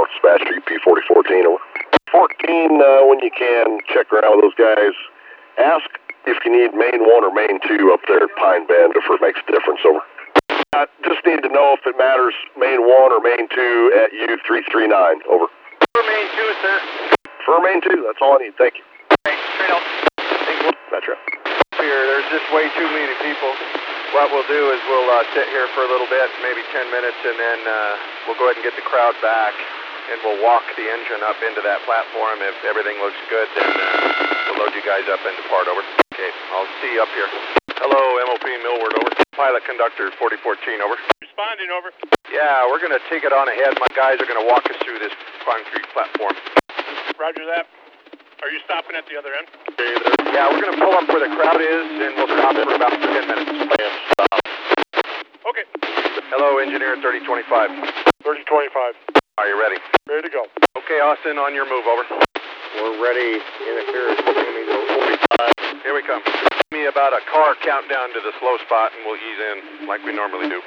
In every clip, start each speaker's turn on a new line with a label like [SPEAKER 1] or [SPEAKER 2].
[SPEAKER 1] Dispatch to UP 4014, over. 14, when you can, check around with those guys. Ask if you need main 1 or main 2 up there at Pine Bend, if it makes a difference, over. Just need to know if it matters main 1 or main 2 at U339, over.
[SPEAKER 2] For main 2, sir.
[SPEAKER 1] For main 2, that's all I need, thank you.
[SPEAKER 2] Thanks, straight out.
[SPEAKER 1] Metro.
[SPEAKER 2] Here, there's just way too many people. What we'll do is we'll sit here for a little bit, maybe 10 minutes, and then we'll go ahead and get the crowd back, and we'll walk the engine up into that platform. If everything looks good, then we'll load you guys up and depart, over. Okay, I'll see you up here. Hello, MOP Millward, over. Pilot Conductor 4014, over.
[SPEAKER 3] Responding, over.
[SPEAKER 2] Yeah, we're going to take it on ahead. My guys are going to walk us through this concrete platform.
[SPEAKER 3] Roger that. Are you stopping at the other end?
[SPEAKER 2] Yeah, we're going to pull up where the crowd is, and we'll stop for about 10 minutes.
[SPEAKER 3] Okay.
[SPEAKER 2] Hello, Engineer 3025.
[SPEAKER 3] 3025.
[SPEAKER 2] Are you ready?
[SPEAKER 3] Ready to go.
[SPEAKER 2] Okay, Austin, on your move, over.
[SPEAKER 4] We're ready. In the clear. 45.
[SPEAKER 2] Here we come. Give me about a car countdown to the slow spot, and we'll ease in like we normally do.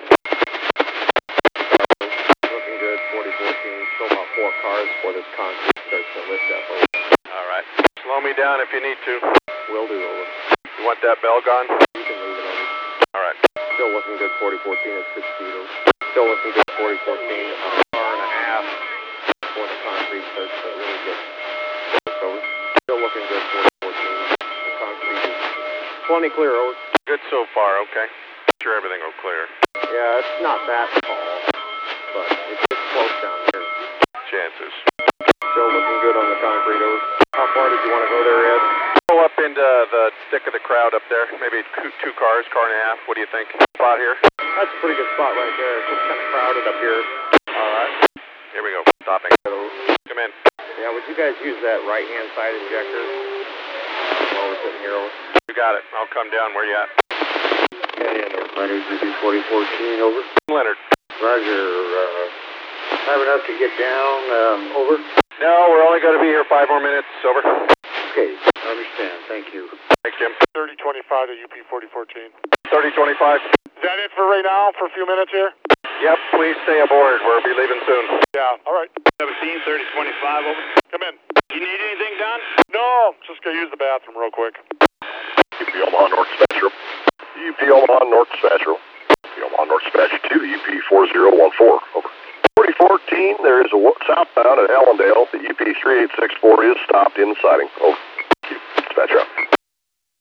[SPEAKER 4] Looking good, 4014. Still about 4 cars before this concrete starts to lift up. Over.
[SPEAKER 2] All right. Slow me down if you need to.
[SPEAKER 4] Will do, over.
[SPEAKER 2] You want that bell gone?
[SPEAKER 4] You can leave it, over.
[SPEAKER 2] All right.
[SPEAKER 4] Still looking good, 4014 at 6 speed, over. Still looking good, 4014. A car and a half before the concrete starts to really get over. Still looking good, 4014. The concrete is plenty clear, over.
[SPEAKER 2] Good so far, okay. Sure everything will clear.
[SPEAKER 4] Yeah, it's not that tall, but it's just close down here.
[SPEAKER 2] Chances.
[SPEAKER 4] Still looking good on the concrete, over. How far did you want to go there, Ed?
[SPEAKER 2] Pull up into the thick of the crowd up there. Maybe 2 cars, car and a half. What do you think? Spot here?
[SPEAKER 4] That's a pretty good spot right there. It's just kind of crowded up here.
[SPEAKER 2] All right. Here we go. Stopping. Come in.
[SPEAKER 4] Yeah, would you guys use that right-hand side injector while we're sitting here, over?
[SPEAKER 2] You got it. I'll come down. Where you at?
[SPEAKER 4] Head in, over. Leonard, UP 4014, over.
[SPEAKER 2] Leonard.
[SPEAKER 4] Roger. Have enough to get down, over?
[SPEAKER 2] No, we're only going to be here 5 more minutes. Over.
[SPEAKER 4] Okay, I understand. Thank you.
[SPEAKER 2] Thanks, Jim.
[SPEAKER 3] 3025 to UP 4014.
[SPEAKER 2] 3025.
[SPEAKER 3] Is that it for right now, for a few minutes here?
[SPEAKER 2] Yep, please stay aboard. We'll be leaving soon.
[SPEAKER 3] Yeah, all right.
[SPEAKER 2] 17, 3025, over.
[SPEAKER 3] Come in.
[SPEAKER 2] You need anything done?
[SPEAKER 3] No, just going to use the bathroom real quick.
[SPEAKER 1] UP Omaha North Dispatch, UP Omaha North Dispatch, UP Omaha North Dispatch 2, UP 4014, over. 4014, there is a southbound at Allendale. The UP 3864 is stopped in siding, over. Dispatch out.